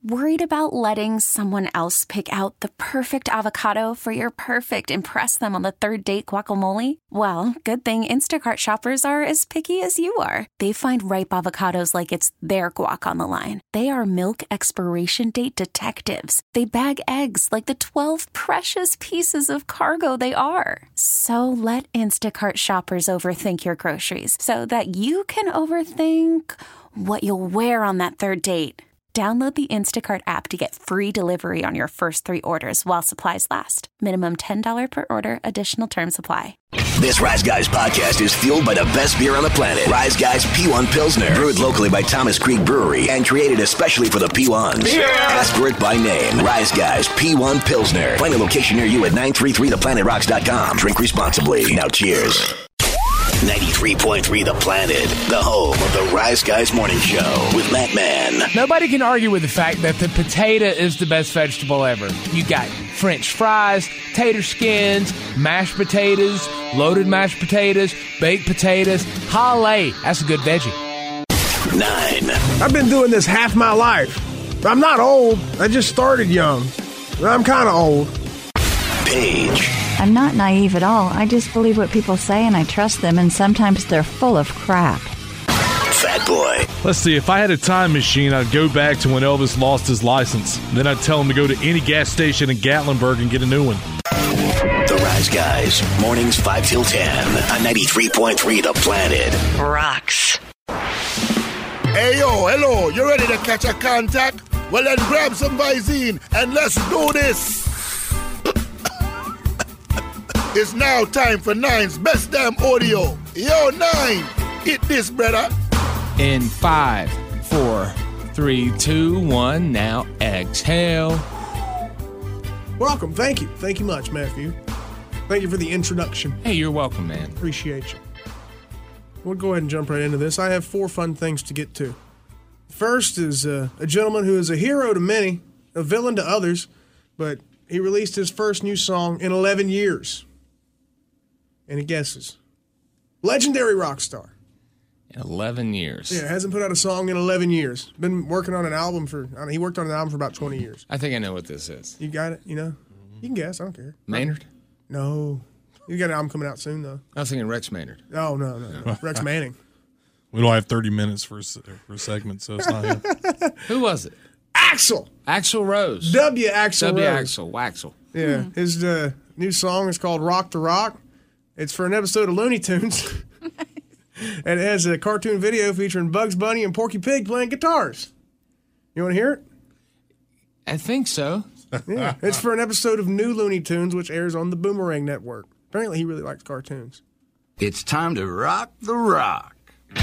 Worried about letting someone else pick out the perfect avocado for your perfect impress them on the third date guacamole? Well, good thing Instacart shoppers are as picky as you are. They find ripe avocados like it's their guac on the line. They are milk expiration date detectives. They bag eggs like the 12 precious pieces of cargo they are. So let Instacart shoppers overthink your groceries so that you can overthink what you'll wear on that third date. Download the Instacart app to get free delivery on your first 3 orders while supplies last. Minimum $10 per order. Additional terms apply. This Rise Guys podcast is fueled by the best beer on the planet. Rise Guys P1 Pilsner. Brewed locally by Thomas Creek Brewery and created especially for the P1s. Yeah. Ask for it by name. Rise Guys P1 Pilsner. Find a location near you at 933theplanetrocks.com. Drink responsibly. Now cheers. 93.3 The Planet, the home of the Rise Guys Morning Show with Matt Mann. Nobody can argue with the fact that the potato is the best vegetable ever. You got French fries, tater skins, mashed potatoes, loaded mashed potatoes, baked potatoes. Holly, that's a good veggie. 9. I've been doing this half my life. I'm not old. I just started young. I'm kind of old. Paige. I'm not naive at all. I just believe what people say and I trust them, and sometimes they're full of crap. Fat Boy. Let's see, if I had a time machine, I'd go back to when Elvis lost his license. Then I'd tell him to go to any gas station in Gatlinburg and get a new one. The Rise Guys, mornings 5 till 10 on 93.3 The Planet. Rocks. Hey, yo, hello. You ready to catch a contact? Well, then grab some Visine and let's do this. It's now time for Nine's Best Damn Audio. Yo, Nine, hit this, brother. In 5, 4, 3, 2, 1, now exhale. Welcome. Thank you. Thank you much, Matthew. Thank you for the introduction. Hey, you're welcome, man. Appreciate you. We'll go ahead and jump right into this. I have 4 fun things to get to. First is a gentleman who is a hero to many, a villain to others, but he released his first new song in 11 years. Any guesses? Legendary rock star. In 11 years. Yeah, hasn't put out a song in 11 years. Been working on an album he worked on an album for about 20 years. I think I know what this is. You got it? You know? You can guess. I don't care. Maynard? No. You got an album coming out soon, though. I was thinking Rex Maynard. Oh, no. Rex Manning. We don't have 30 minutes for a segment, so it's not him. Who was it? Axl Rose. W. Axl W. Rose. Waxel. Yeah. His new song is called Rock the Rock. It's for an episode of Looney Tunes. And it has a cartoon video featuring Bugs Bunny and Porky Pig playing guitars. You want to hear it? I think so. Yeah. It's for an episode of New Looney Tunes, which airs on the Boomerang Network. Apparently he really likes cartoons. It's time to rock the rock.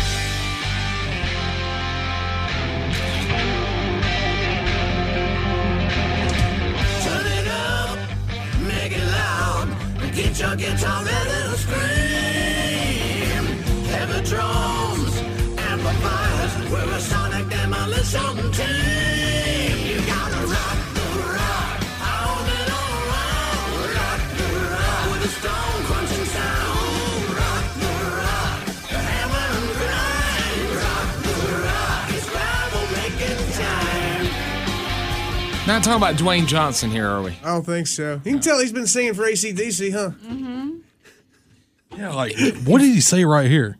Turn it up, make it loud, get your guitar ready to scream. Heavy drums, amplifiers, we're a sonic demolition team. You gotta rock the rock, all day long round. Rock the rock, with a stone crunching sound. Rock the rock, the hammer and grind. Rock the rock, it's Bible making time. Not talking about Dwayne Johnson here, are we? I don't think so. You can tell he's been singing for AC/DC, huh? Mm-hmm. Yeah, like, what did he say right here?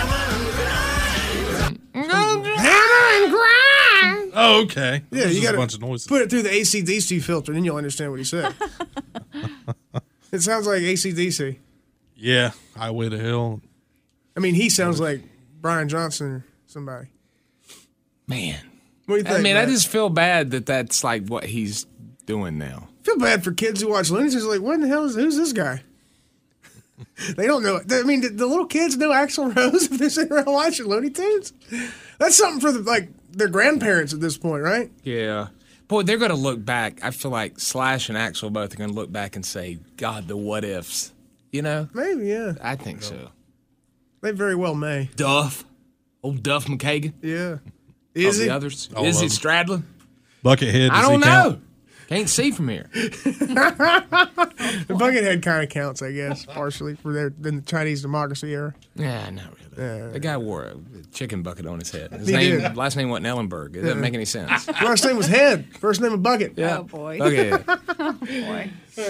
Oh, okay. Yeah, you got a bunch of noises. Put it through the AC/DC filter, and then you'll understand what he said. It sounds like AC/DC. Yeah, Highway to Hell. I mean, he sounds like Brian Johnson or somebody. Man. What do you think? I mean, Matt? I just feel bad that that's like what he's doing now. I feel bad for kids who watch Looney Tunes. Like, what in the hell who's this guy? They don't know. I mean, the little kids know Axl Rose if they're sitting around watching Looney Tunes? That's something for their grandparents at this point, right? Yeah. Boy, they're going to look back. I feel like Slash and Axl both are going to look back and say, God, the what ifs. You know? Maybe, yeah. I think so. They very well may. Duff. Old Duff McKagan. Yeah. Is he? The others. All Is he of them. Stradlin? Buckethead. I don't know. Can't see from here. The Buckethead kind of counts, I guess, partially for in the Chinese democracy era. Yeah, not really. The guy wore a chicken bucket on his head. His He name, did. last name wasn't Ellenberg. It doesn't make any sense. Last name was Head. First name was Bucket. Yeah. Oh, boy. Okay. Oh, boy.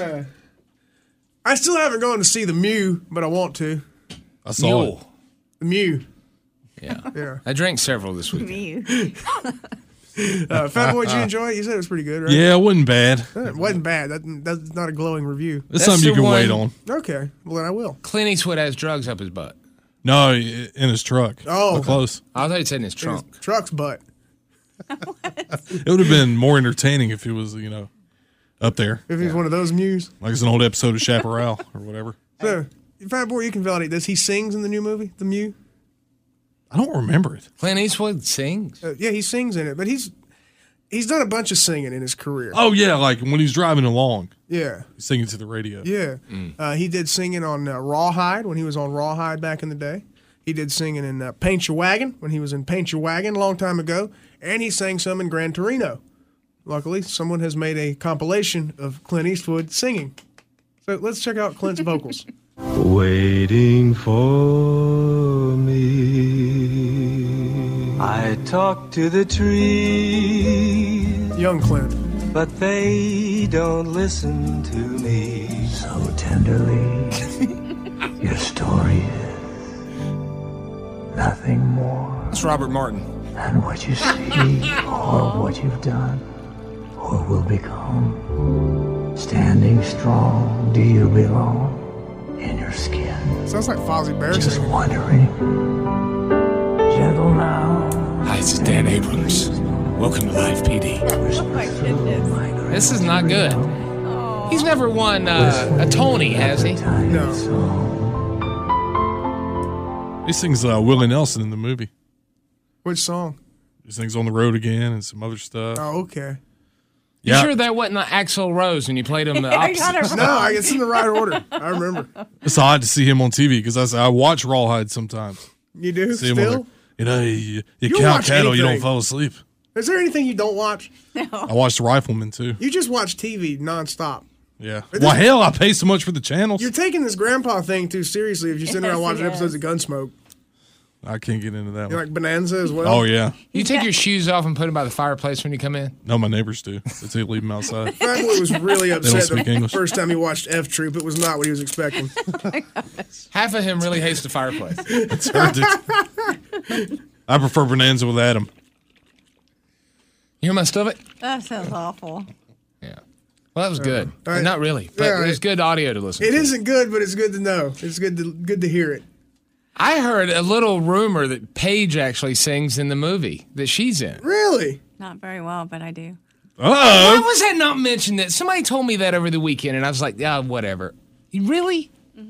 I still haven't gone to see the Mew, but I want to. I saw it. The Mew. Yeah. Yeah. I drank several this week. Fat Boy, did you enjoy it? You said it was pretty good, right? Yeah, it wasn't bad. It wasn't bad. That's not a glowing review. It's something you the can wait one- on. Okay. Well, then I will. Clint Eastwood has drugs up his butt. No, in his truck. Oh. Close. I thought he said in his trunk. Truck's butt. It would have been more entertaining if it was, up there. If he's one of those Mews. Like it's an old episode of Chaparral or whatever. So, Fat Boy, you can validate this. He sings in the new movie, The Mew. I don't remember it. Clint Eastwood sings. Yeah, he sings in it, but he's done a bunch of singing in his career. Oh, yeah, like when he's driving along. Yeah. He's singing to the radio. Yeah. He did singing on Rawhide when he was on Rawhide back in the day. He did singing in Paint Your Wagon when he was in Paint Your Wagon a long time ago. And he sang some in Gran Torino. Luckily, someone has made a compilation of Clint Eastwood singing. So let's check out Clint's vocals. Waiting for me. I talk to the trees. Young Clint. But they don't listen to me. So tenderly, your story is nothing more It's Robert Martin. than what you see or what you've done or will become. Standing strong, do you belong in your skin? Sounds like Fozzie Bear Just singing. wondering. Gentle now. Hi, this is Dan Abrams. Welcome to Live PD. Oh, my goodness. This is not good. He's never won a Tony, has he? No. He sings Willie Nelson in the movie. Which song? He sings On the Road Again and some other stuff. Oh, okay. You sure that wasn't Axl Rose when you played him the opposite? No, it's in the right order. I remember. It's odd to see him on TV because I watch Rawhide sometimes. You do? See him on Still? there. You You count watch cattle, you don't anything. fall asleep. Is there anything you don't watch? I watched Rifleman too. You just watch TV nonstop. Yeah. But Well, this- hell, I pay so much for the channels. You're taking this grandpa thing too seriously if you sit around watching episodes of Gunsmoke. I can't get into that You one. like Bonanza as well? Oh, yeah. You take your shoes off and put them by the fireplace when you come in? No, my neighbors do. They leave them outside. Fat Boy was really They don't upset speak the English. first time he watched F Troop. It was not what he was expecting. Half of him really hates the fireplace. It's hard to- I prefer Bonanza with Adam. You hear my stomach? That sounds awful. Yeah. Well, that was good. all right. Not really, but Yeah, it was good audio to listen It to. isn't good, but it's good to know. It's good to hear it. I heard a little rumor that Paige actually sings in the movie that she's in. Really? Not very well, but I do. Why was that not mentioned? That somebody told me that over the weekend, and I was like, yeah, whatever. Really?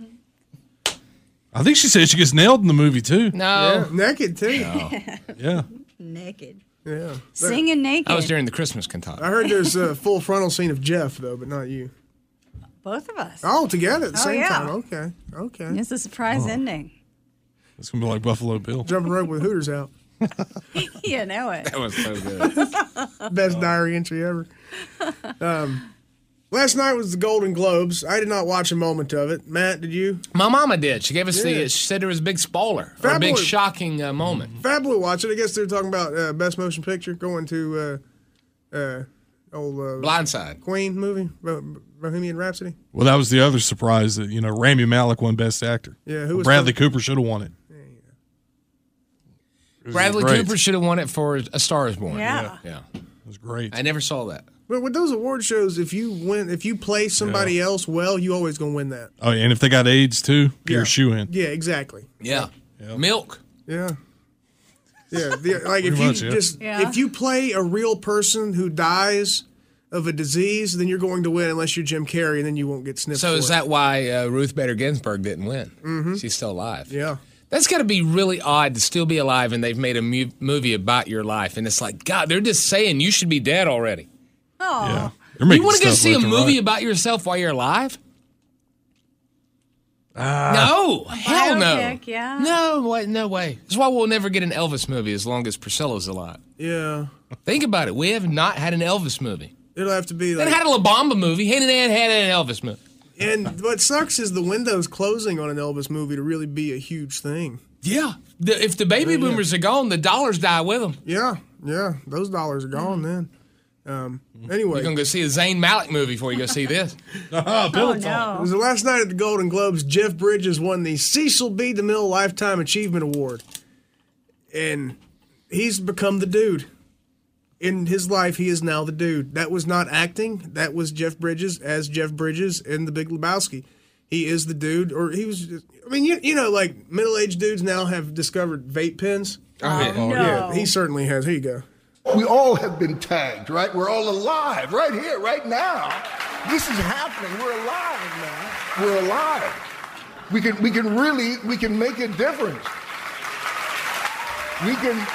I think she said she gets nailed in the movie, too. No. Yeah, naked too. Yeah. Naked. Yeah. Singing naked. That was during the Christmas cantata. I heard there's a full frontal scene of Jeff though, but not you. Both of us. Oh, together at the Oh, same yeah. time. Okay. Okay. It's a surprise ending. It's going to be like Buffalo Bill. Jumping rope with Hooters out. You know it. That was so good. Best diary entry ever. Last night was the Golden Globes. I did not watch a moment of it. Matt, did you? My mama did. She gave us Yeah. she said there was a big spoiler, or a Fat big Boy- shocking moment. Fat Boy watched it. I guess they're talking about Best Motion Picture going to old Blindside. Queen movie, Bohemian Rhapsody. Well, that was the other surprise that, Rami Malek won Best Actor. Yeah, who was Bradley Cooper should have won it. It was Bradley great. Cooper should have won it for A Star Is Born. Yeah. Yeah. It was great. I never saw that. But with those award shows, if you play somebody else well, you always gonna win that. Oh, and if they got AIDS, too, get Yeah. your shoe in. Yeah, exactly. Yeah. Milk. Yeah. Yeah, like if Pretty you much, yeah. just Yeah. if you play a real person who dies of a disease, then you're going to win unless you're Jim Carrey, and then you won't get sniffed. So for is it. that why Ruth Bader Ginsburg didn't win? Mm-hmm. She's still alive. Yeah. That's got to be really odd to still be alive and they've made a movie about your life. And it's like, God, they're just saying you should be dead already. Oh. Yeah. They're You making want to go stuff see a left and movie right. about yourself while you're alive? No. Hell no. Biopic, yeah. No way. No way. That's why we'll never get an Elvis movie as long as Priscilla's alive. Yeah. Think about it. We have not had an Elvis movie. It'll have to be like. They had a La Bamba movie. They had an Elvis movie. And what sucks is the window's closing on an Elvis movie to really be a huge thing. Yeah. If the baby boomers are gone, the dollars die with them. Yeah. Those dollars are gone then. Anyway. You're going to go see a Zayn Malik movie before you go see this. It was the last night at the Golden Globes. Jeff Bridges won the Cecil B. DeMille Lifetime Achievement Award. And he's become the dude. In his life, he is now the dude. That was not acting. That was Jeff Bridges as Jeff Bridges in The Big Lebowski. He is the dude, or he was. I mean, you know, like middle-aged dudes now have discovered vape pens. Yeah, he certainly has. Here you go. We all have been tagged, right? We're all alive right here, right now. This is happening. We're alive now. We're alive. We can make a difference. We can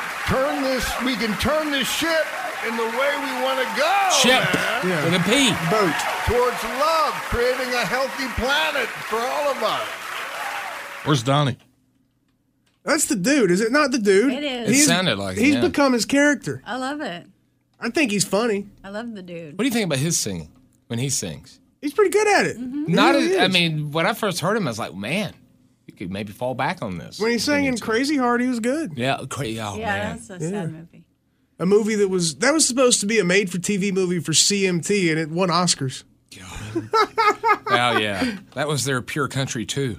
turn this ship in the way we want to go. Ship. Man. Yeah. With a P. Boat. Towards love, creating a healthy planet for all of us. Where's Donnie? That's the dude, is it not the dude? It is. It sounded like it, He's yeah. become his character. I love it. I think he's funny. I love the dude. What do you think about his singing when he sings? He's pretty good at it. Mm-hmm. Not, He really I is. mean, when I first heard him, I was like, man, you could maybe fall back on this. When he sang in Crazy Heart, he was good. Yeah, Yeah, man. that's a sad movie. A movie that was supposed to be a made-for-TV movie for CMT, and it won Oscars. Oh, yeah. That was their Pure Country 2.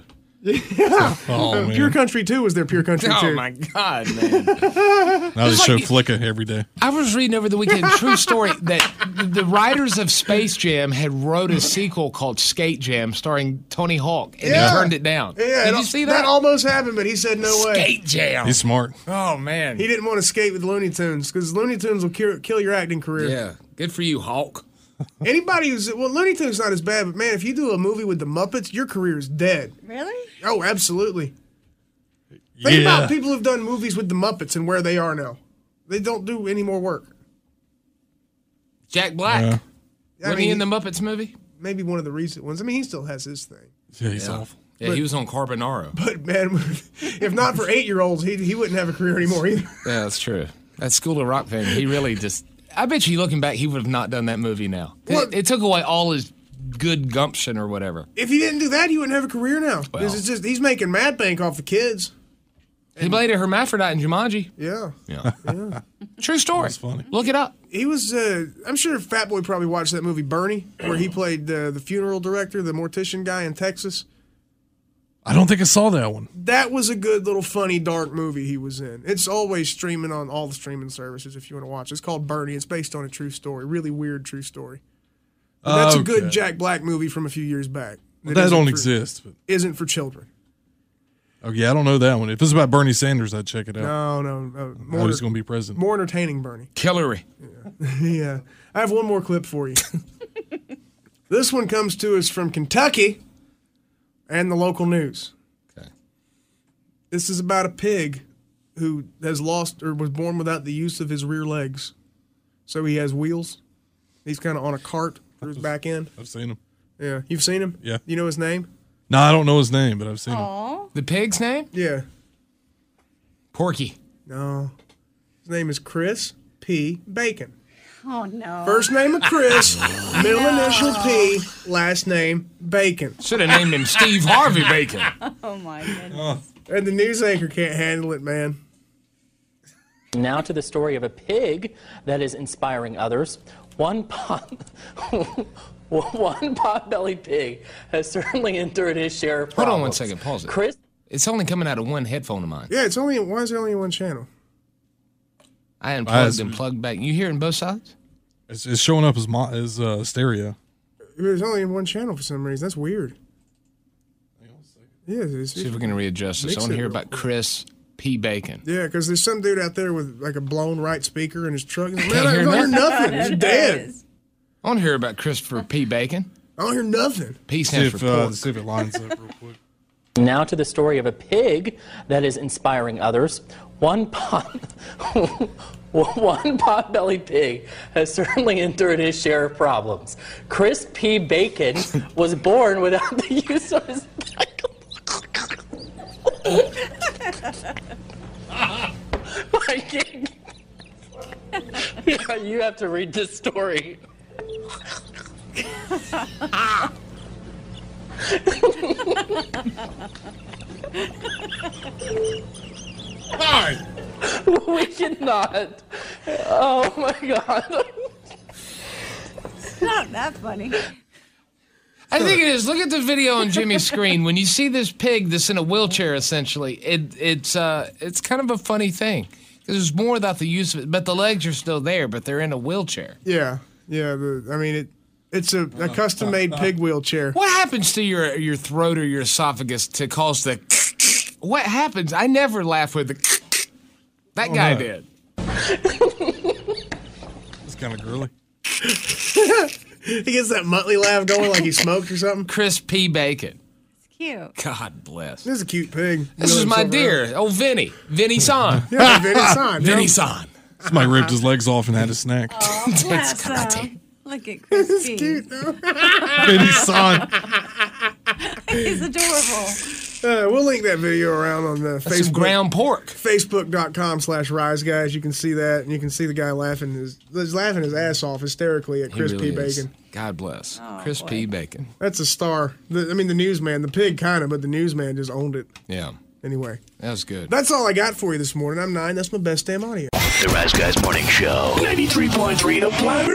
Oh, man. Pure Country 2 was their Pure Country 2. Oh, my God, man. Now they show Flicka every day. I was reading over the weekend, true story, that the writers of Space Jam had wrote a sequel called Skate Jam starring Tony Hawk, and Yeah. he turned it down. Yeah, Did you see that? That almost happened, but he said no way. Skate Jam. He's smart. Oh, man. He didn't want to skate with Looney Tunes because Looney Tunes will kill your acting career. Yeah. Good for you, Hawk. Anybody Looney Tunes not as bad, but man, if you do a movie with the Muppets, your career is dead. Really? Oh, absolutely. Think about people who've done movies with the Muppets and where they are now. They don't do any more work. Jack Black. Yeah. Wasn't he in the Muppets movie? Maybe one of the recent ones. I mean, he still has his thing. Yeah, he's awful. Yeah, he was on Carbonaro. But man, if not for 8-year-olds, he wouldn't have a career anymore either. Yeah, that's true. That School of Rock thing, he really just... I bet you looking back, he would have not done that movie now. It took away all his good gumption or whatever. If he didn't do that, he wouldn't have a career now. Well. It's just he's making mad bank off the kids. He played a hermaphrodite in Jumanji. Yeah. Yeah. True story. That's funny. Look it up. He was, I'm sure Fat Boy probably watched that movie Bernie, where he played the funeral director, the mortician guy in Texas. I don't think I saw that one. That was a good little funny, dark movie he was in. It's always streaming on all the streaming services if you want to watch it. It's called Bernie. It's based on a true story, really weird true story. But that's a good Jack Black movie from a few years back. That don't exist. But... Isn't for children. Oh, yeah, I don't know that one. If it's about Bernie Sanders, I'd check it out. No. How he's going to be president. More entertaining Bernie. Hillary. Yeah. I have one more clip for you. This one comes to us from Kentucky and the local news. Okay. This is about a pig who has lost or was born without the use of his rear legs. So he has wheels. He's kind of on a cart for his back end. I've seen him. Yeah. You've seen him? Yeah. You know his name? No, I don't know his name, but I've seen him. The pig's name? Yeah. Porky. No. His name is Chris P. Bacon. Oh, no. First name of Chris, middle initial P, last name Bacon. Should have named him Steve Harvey Bacon. Oh, my goodness. And the news anchor can't handle it, man. Now to the story of a pig that is inspiring others. One pot-bellied pig has certainly endured his share of problems. Hold on one second. Pause it. Chris? It's only coming out of one headphone of mine. Yeah, why is it only one channel? I unplugged and plugged back. You hearing both sides? It's showing up as stereo. There's only one channel for some reason. That's weird. Yeah, See if we can readjust this. I want to hear about Chris P. Bacon. Yeah, because there's some dude out there with like a blown right speaker in his truck. He's like, Can't man, I hear don't hear nothing. nothing. It's dead. I want to hear about Christopher P. Bacon. I don't hear nothing. P stands for pork. See if it lines up real quick. Now to the story of a pig that is inspiring others. One pot-bellied pig has certainly endured his share of problems. Chris P. Bacon was born without the use of his Yeah, you have to read this story. Fine. We cannot. Oh my God. It's not that funny. I think it is. Look at the video on Jimmy's screen. When you see this pig that's in a wheelchair, essentially, it's kind of a funny thing. Because there's more about the use of it, but the legs are still there, but they're in a wheelchair. Yeah. It's a custom-made pig wheelchair. What happens to your throat or your esophagus to cause the... What happens? I never laugh with the... That guy did. It's kind of girly. He gets that Muttley laugh going like he smoked or something. Chris P. Bacon. It's cute. God bless. This is a cute pig. This is my deer. Oh, Vinny. Vinny San. Yeah, Vinny San. Vinny San. Somebody ripped his legs off and had a snack. Oh, bless him. Look at Chris This P. is cute, though. Vinny's son. He's adorable. We'll link that video around on the That's some ground pork. Facebook.com/RiseGuys. You can see that, and you can see the guy laughing his ass off hysterically at Chris He really P. is. Bacon. God bless. Oh, Chris boy. P. Bacon. That's a star. The newsman. The pig kind of, but the newsman just owned it. Yeah. Anyway, That was good. that's all I got for you this morning. I'm 9. That's my best damn audio. The Rise Guys Morning Show. 93.3 The Planet.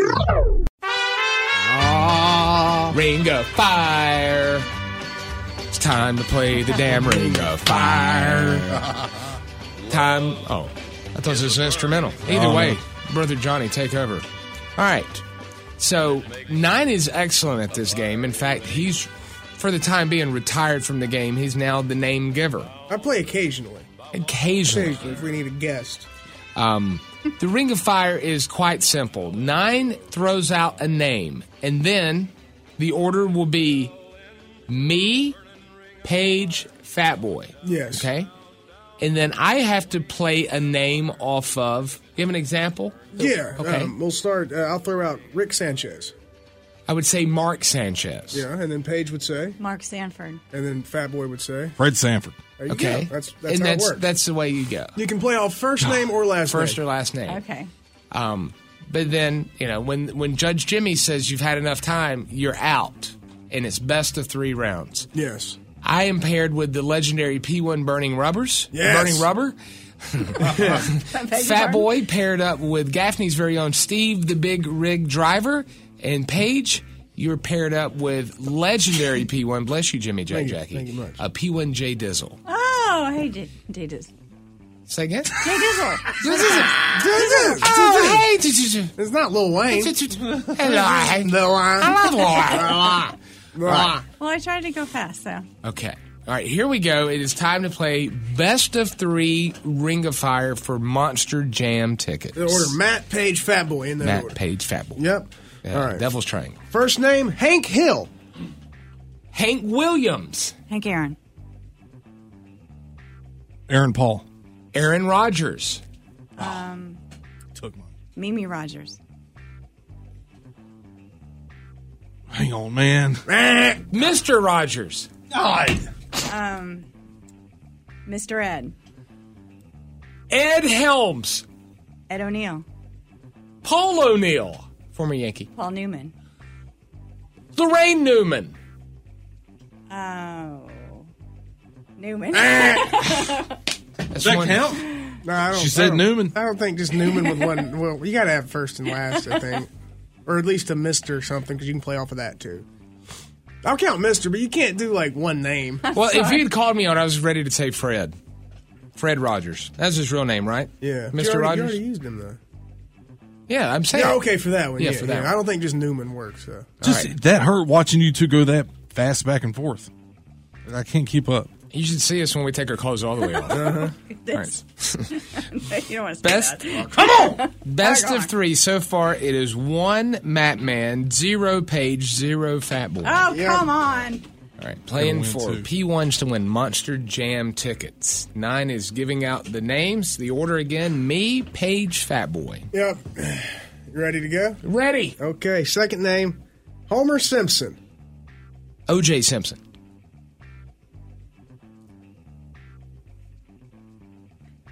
Ring of Fire. It's time to play the damn Ring of Fire. Time. Oh, I thought this was an instrumental. Either way, Brother Johnny, take over. All right. So, 9 is excellent at this game. In fact, he's, for the time being, retired from the game. He's now the name giver. I play occasionally. Occasionally. If we need a guest. The Ring of Fire is quite simple. 9 throws out a name, and then the order will be me, Paige, Fat Boy. Yes. Okay? And then I have to play a name off of... Give an example? Yeah. Okay. We'll start. I'll throw out Rick Sanchez. I would say Mark Sanchez. Yeah, and then Paige would say. Mark Sanford. And then Fat Boy would say. Fred Sanford. There you Okay. go. That's and how it works. that's the way you go. You can play off first name or last name. First or last name. Okay. But then, when Judge Jimmy says you've had enough time, you're out. And it's best of 3 rounds. Yes. I am paired with the legendary P1 Burning Rubbers. Yes. Burning Rubber. Fat Boy paired up with Gaffney's very own Steve the Big Rig Driver. And Paige, you're paired up with legendary P1. Bless you, Jimmy J. Jackie. Thank you much. P1 J Dizzle. Oh, hey, J Dizzle. Say again? J Dizzle. Oh, hey. It's not Lil Wayne. Hello. I love Right. Well, I tried to go fast, so. Okay. All right, here we go. It is time to play best of 3 Ring of Fire for Monster Jam tickets. The order Matt, Paige, Fat Boy in that Matt, order. Page, Fat Boy. Yep. Yeah, All right. Devil's Triangle. First name, Hank Hill. Hank Williams. Hank Aaron. Aaron Paul. Aaron Rodgers. Took mine. Mimi Rogers. Hang on, man. Mr. Rogers. Mr. Ed. Ed Helms. Ed O'Neill. Paul O'Neill. Former Yankee. Paul Newman. Lorraine Newman. Oh. Newman. That's Does that one- count? No, I don't. She said Newman. I don't think just Newman with one. Well, you got to have first and last, I think. Or at least a Mr. or something, because you can play off of that, too. I'll count Mr., but you can't do, like, one name. Well, if you had called me on, I was ready to say Fred. Fred Rogers. That's his real name, right? Yeah. Mr. You Rogers? already used him, though. Yeah, I'm saying. Yeah, okay, for that one. Yeah, for that one. I don't think just Newman works, so. Just that hurt watching you two go that fast back and forth. I can't keep up. You should see us when we take our clothes all the way off. Uh-huh. All right. You don't want to say Best, that. come on! Best Hang of on. 3 so far. It is 1 Matt Man, 0 Page, 0 Fat Boy. Oh, come on. All right, playing Gonna for win, too. P1s to win Monster Jam tickets. 9 is giving out the names. The order again: me, Page, Fat Boy. Yep. You ready to go? Ready? Okay, second name, Homer Simpson. O.J. Simpson.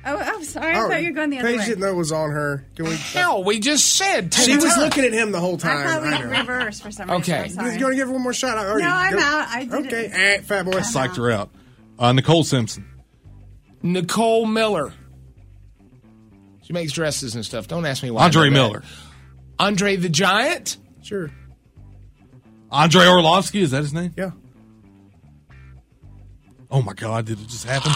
Oh, I'm sorry. I thought you were going the other Paige way. didn't know it was on her. Can we? Hell, we just said She was looking at him the whole I time. thought we know. reversed for some reason. Okay. I'm sorry. You going to give her one more shot? No, I'm out. I did Okay, it. fat boy. Psyched her out. Nicole Simpson. Nicole Miller. She makes dresses and stuff. Don't ask me why. Andre I know that. Miller. Andre the Giant? Sure. Andre Orlovsky, is that his name? Yeah. Oh my God, did it just happen?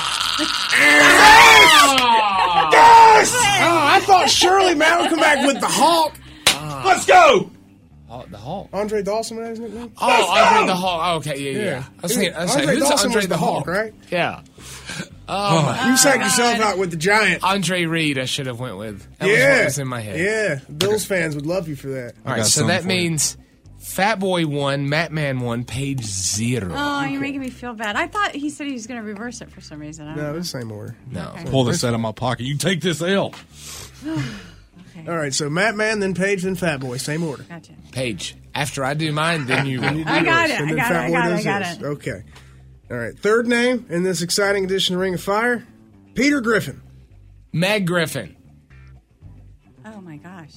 Yes! Oh, I thought Shirley Matt would come back with the Hulk. Let's go! The Hulk. Andre Dawson, what is his nickname? Oh, Andre the Hulk. Oh, okay, yeah. I was saying, Andre who's Dawson Andre was the Hulk? right? Yeah. You psyched yourself out with the Giant. Andre Reed, I should have went with. That was Yeah. what was in my head. Yeah. Bills fans would love you for that. All right, so that means Fat Boy 1, Matt Man 1, Page 0. Oh, you're making me feel bad. I thought he said he was going to reverse it for some reason. I don't No, know. it's the same order. No. Okay. Pull this out of my pocket. You take this L. All right, so Matt Man, then Paige, then Fat Boy. Same order. Gotcha. Page, after I do mine, then you Then you do I got yours, it, and I then got Fat it, Boy I got it, does I got his. it. Okay. All right, third name in this exciting edition of Ring of Fire, Peter Griffin. Meg Griffin. Oh, my gosh.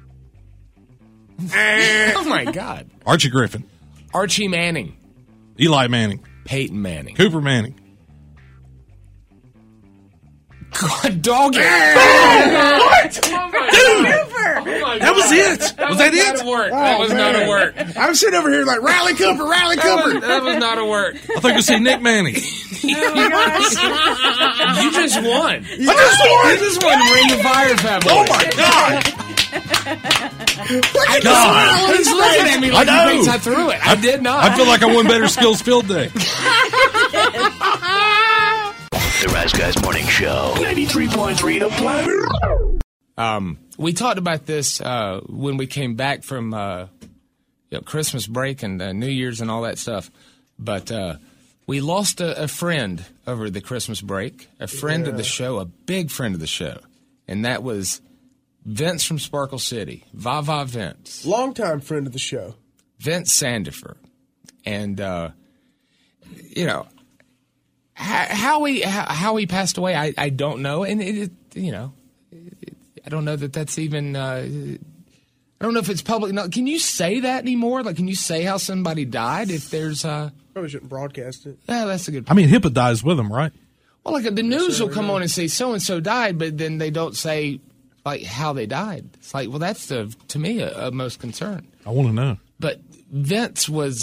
Oh, my God. Archie Griffin. Archie Manning. Eli Manning. Peyton Manning. Cooper Manning. God, dog it. What? Oh, my Dude! God. Oh, my That was God. it. Was that not it? a work. That was not a work. I'm sitting over here like, Riley Cooper, Riley Cooper. That was not a work. I think I see Nick Manning. Oh, my gosh. You just won. I just won. You just won Ring of Fire, Fat Boy. Oh my God! I know. He's looking at me like he thinks I threw it. I did not. I feel like I won Better Skills Field Day. The Rise Guys Morning Show. 93.3 The Planet. We talked about this when we came back from Christmas break and New Year's and all that stuff. But we lost a friend over the Christmas break, a friend of the show, a big friend of the show. And that was Vince from Sparkle City, Vava Vince. Longtime friend of the show. Vince Sandifer. And, how he passed away, I don't know. And, I don't know that that's even, I don't know if it's public. No, can you say that anymore? Like, can you say how somebody died if there's, Probably shouldn't broadcast it. Yeah, that's a good point. I mean, HIPAA dies with him, right? Well, like the news will come on and say so-and-so died, but then they don't say, like, how they died. It's like, well, that's, to me, a most concern. I want to know. But Vince was,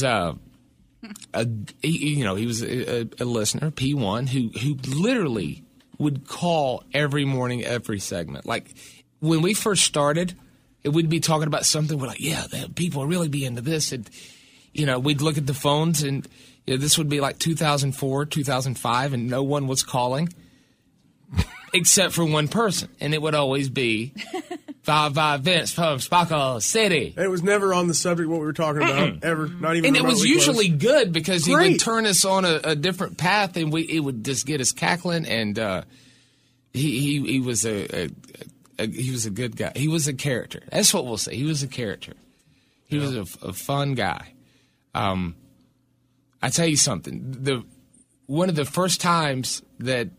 he was a listener, P1, who literally would call every morning, every segment. Like, when we first started, we'd be talking about something. We're like, yeah, people really be into this. And, we'd look at the phones, and this would be like 2004, 2005, and no one was calling except for one person. And it would always be Vince from Sparkle City. And it was never on the subject what we were talking about, ever. Not even And it was remotely usually close. good because he Great. would turn us on a different path, and it would just get us cackling. And he was a good guy. He was a character. That's what we'll say. He was a character. He was a fun guy. I tell you something. One of the first times that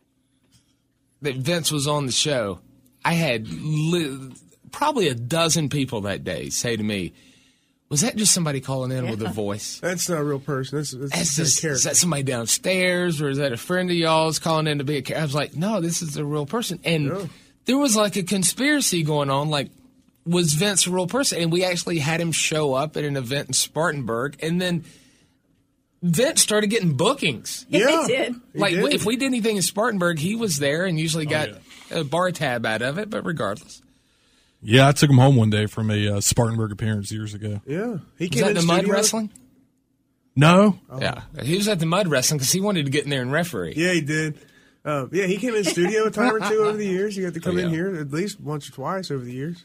Vince was on the show, I had probably a dozen people that day say to me, "Was that just somebody calling in with a voice?" That's not a real person. That's Is a character. that somebody downstairs, or is that a friend of y'all's calling in to be a character? I was like, no, this is a real person. And there was like a conspiracy going on, like, was Vince a real person? And we actually had him show up at an event in Spartanburg, and then Vince started getting bookings. Yeah, he did. Like, if we did anything in Spartanburg, he was there and usually got a bar tab out of it, but regardless. Yeah, I took him home one day from a Spartanburg appearance years ago. Yeah. He Was came that in the mud studio. wrestling? No. Yeah. He was at the mud wrestling because he wanted to get in there and referee. Yeah, he did. He came in the studio a time or two over the years. He got to come in yeah. here at least once or twice over the years.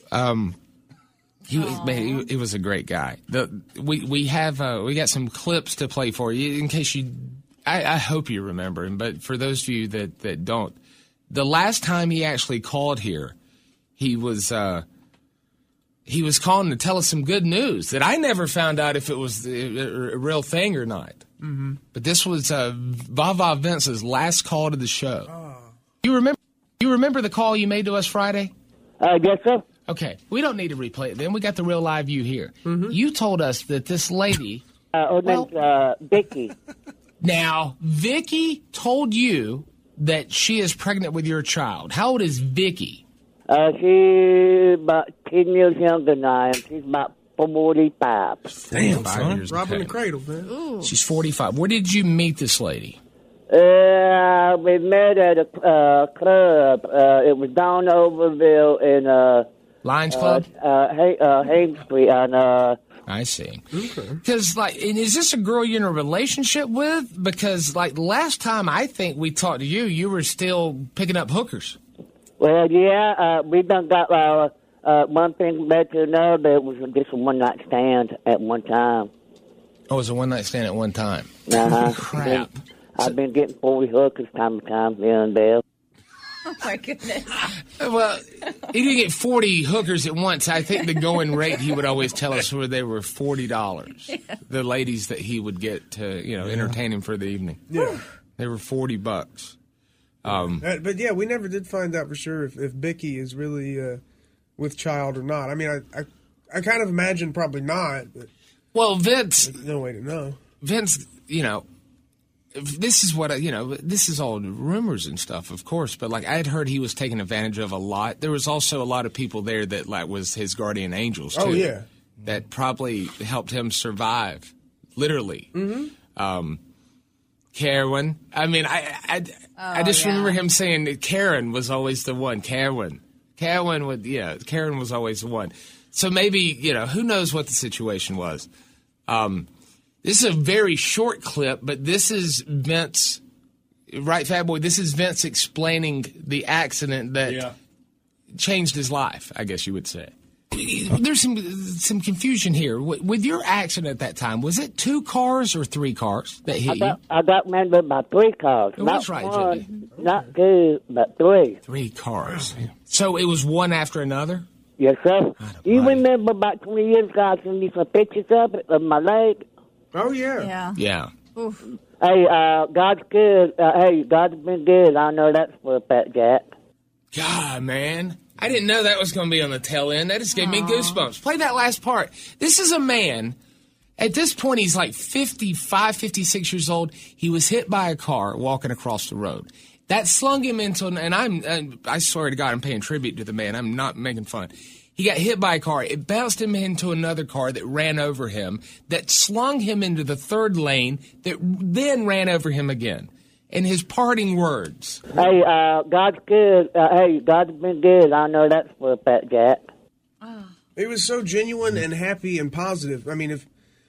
He was a great guy. We got some clips to play for you in case you. I hope you remember him, but for those of you that don't, the last time he actually called here, he was calling to tell us some good news that I never found out if it was a real thing or not. Mm-hmm. But this was Vava Vince's last call to the show. You remember the call you made to us Friday? Yes, sir. Okay, we don't need to replay it then. We got the real live you here. You told us that this lady... her name's Vicky. Now, Vicky told you that she is pregnant with your child. How old is Vicky? She's about 10 years younger than I am. She's about 45. Damn, son. Robbing the cradle, man. Ooh. She's 45. Where did you meet this lady? We met at a club. It was down Overville in... Lions Club? Haines Street on... I see. Because, and is this a girl you're in a relationship with? Because, last time I think we talked to you, you were still picking up hookers. Well, yeah, we done got one thing led to another. It was just a one-night stand at one time. Oh, it was a one-night stand at one time? Uh-huh. Crap. I've been getting 40 hookers time to time here and there. Oh, my goodness. Well, he didn't get 40 hookers at once. I think the going rate, he would always tell us, where they were $40. Yeah. The ladies that he would get to, entertain him for the evening. Yeah. They were $40. But, yeah, we never did find out for sure if Vicky is really with child or not. I mean, I kind of imagine probably not. But well, Vince... There's no way to know. Vince, this is what this is all rumors and stuff, of course. But I had heard he was taken advantage of a lot. There was also a lot of people there that was his guardian angels too. Oh yeah, that probably helped him survive, literally. Mm-hmm. Karen. I mean, I just remember him saying that Karen was always the one. Karen was always the one. So maybe who knows what the situation was. This is a very short clip, but this is Vince, right, Fat Boy? This is Vince explaining the accident that changed his life, I guess you would say. There's some confusion here. With your accident at that time, was it 2 cars or 3 cars that hit you? I got remembered by 3 cars. That's right, one, Jimmy. Not 2, but 3. 3 cars. So it was one after another? Yes, sir. You remember about 20 years ago, I sent you some pictures of my leg? Oh, yeah. Yeah. Oof. Hey, God's good. God's been good. I know that's for a fact, Jack. God, man. I didn't know that was going to be on the tail end. That just gave me goosebumps. Play that last part. This is a man. At this point, he's 55, 56 years old. He was hit by a car walking across the road. That slung him into, and I swear to God, I'm paying tribute to the man. I'm not making fun. He got hit by a car. It bounced him into another car that ran over him, that slung him into the 3rd lane, that then ran over him again. And his parting words. Hey, God's good. God's been good. I know that's for a fact, Jack. It was so genuine and happy and positive. I mean, if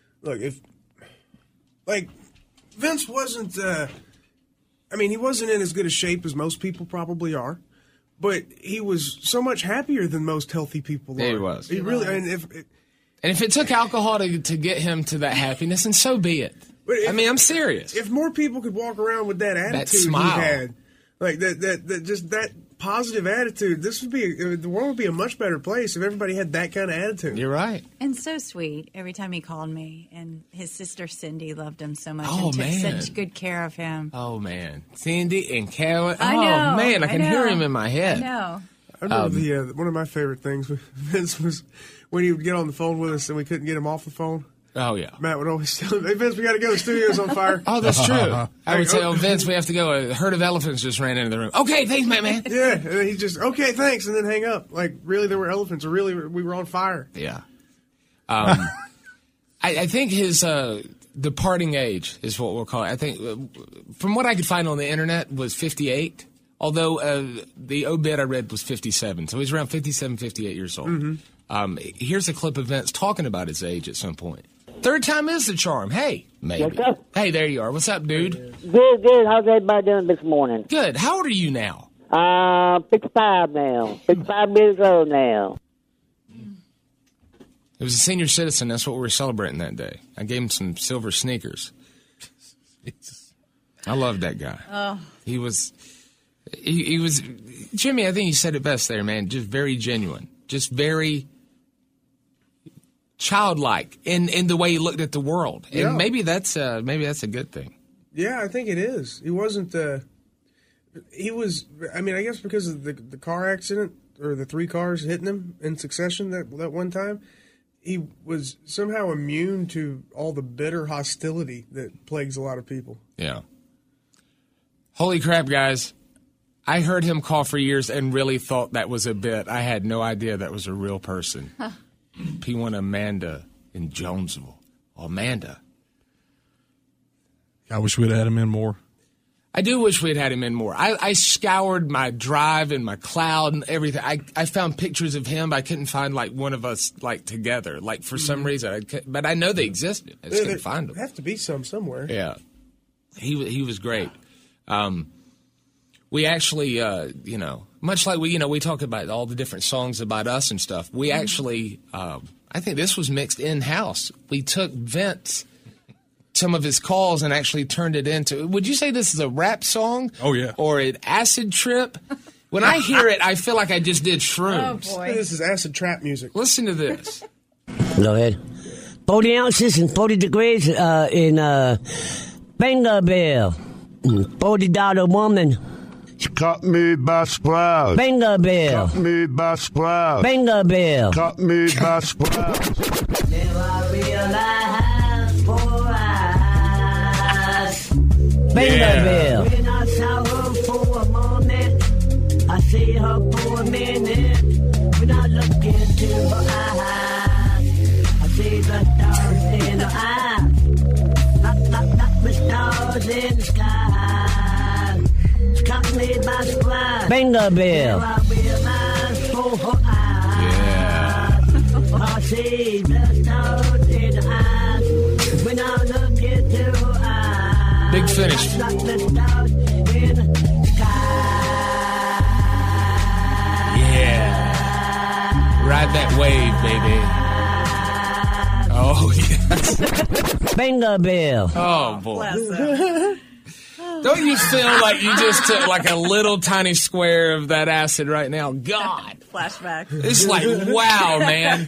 Vince wasn't, he wasn't in as good a shape as most people probably are. But he was so much happier than most healthy people are. He was. He really. And if it took alcohol to get him to that happiness, and so be it. I'm serious. If more people could walk around with that attitude that smile. he had, that positive attitude, the world would be a much better place if everybody had that kind of attitude. You're right. And so sweet. Every time he called me, and his sister Cindy loved him so much and took such good care of him. Oh man, Cindy and Carolyn. I know, oh man, I can hear him in my head. I know. I remember one of my favorite things with Vince was when he would get on the phone with us and we couldn't get him off the phone. Oh, yeah. Matt would always tell him, hey, Vince, we got to go. The studio's on fire. Oh, that's true. I would say, Vince, we have to go. A herd of elephants just ran into the room. Okay, thanks, man. Yeah, and then he just, okay, thanks, and then hang up. Really, there were elephants, or really, we were on fire. Yeah. I think his departing age is what we'll call it. I think, from what I could find on the internet, was 58, although the obit I read was 57. So he's around 57, 58 years old. Mm-hmm. Here's a clip of Vince talking about his age at some point. 3rd time is the charm. Hey, maybe. Yes, hey, there you are. What's up, dude? Good. How's everybody doing this morning? Good. How old are you now? 55 now. 55 years old now. It was a senior citizen. That's what we were celebrating that day. I gave him some silver sneakers. I loved that guy. Oh. He was, Jimmy, I think you said it best there, man. Just very genuine. Just very childlike in the way he looked at the world. And maybe that's a good thing. Yeah, I think it is. He wasn't He was, I mean, I guess because of the car accident, or the 3 cars hitting him in succession that one time, he was somehow immune to all the bitter hostility that plagues a lot of people. Yeah. Holy crap, guys. I heard him call for years and really thought that was a bit. I had no idea that was a real person. P1 Amanda in Jonesville. Oh, Amanda. I wish we'd had him in more. I do wish we'd had him in more. I scoured my drive and my cloud and everything. I found pictures of him. I couldn't find, like, one of us, like, together. Like, for some reason. But I know they existed. I just couldn't find them. There have to be some somewhere. Yeah. He was great. We actually, much like we talk about all the different songs about us and stuff, we actually, I think this was mixed in-house. We took Vince, some of his calls, and actually turned it into, would you say this is a rap song? Oh, yeah. Or an acid trip? When I hear it, I feel like I just did shrooms. Oh, boy. This is acid trap music. Listen to this. Go ahead. 40 ounces and 40 degrees in Bingo-Bill. $40 woman. Cut me by surprise. Bingo-Bill. Cut me by surprise. Bingo-Bill. Cut me by surprise. Now I realize for eyes. Bingo-Bill. When I saw her for a moment, I see her for a minute. When I look into her eyes, I see the stars in her eyes. Like the stars in the sky. Cut me by surprise. Bingo-Bill. Now I realize for her eyes. I see the stars in her eyes. When I look into her eyes. Big finish. Like the stars in the sky. Yeah. Ride that wave, baby. Oh, yes. Bingo-Bill. Oh, boy. Don't you feel like you just took like a little tiny square of that acid right now? God. Flashback. It's like, wow, man.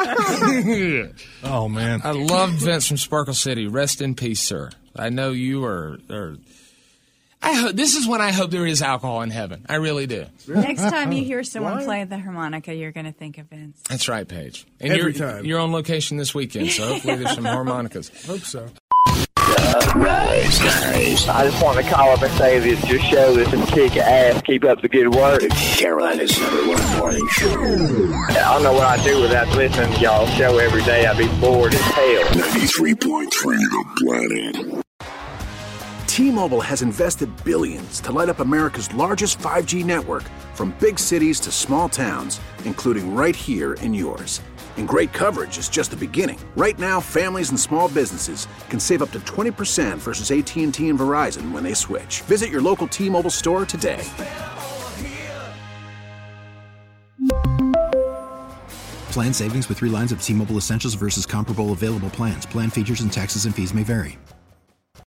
Oh, man. I loved Vince from Sparkle City. Rest in peace, sir. I know you are this is when I hope there is alcohol in heaven. I really do. Next time you hear someone play the harmonica, you're going to think of Vince. That's right, Paige. And Every time. You're on location this weekend, so hopefully there's some harmonicas. Hope so. Rise, guys. I just want to call up and say that your show is some kick ass. Keep up the good work. Carolina's #1 morning show. I don't know what I'd do without listening to y'all's show every day. I'd be bored as hell. 93.3 The Planet. T-Mobile has invested billions to light up America's largest 5G network, from big cities to small towns, including right here in yours. And great coverage is just the beginning. Right now, families and small businesses can save up to 20% versus AT&T and Verizon when they switch. Visit your local T-Mobile store today. Plan savings with 3 lines of T-Mobile Essentials versus comparable available plans. Plan features and taxes and fees may vary.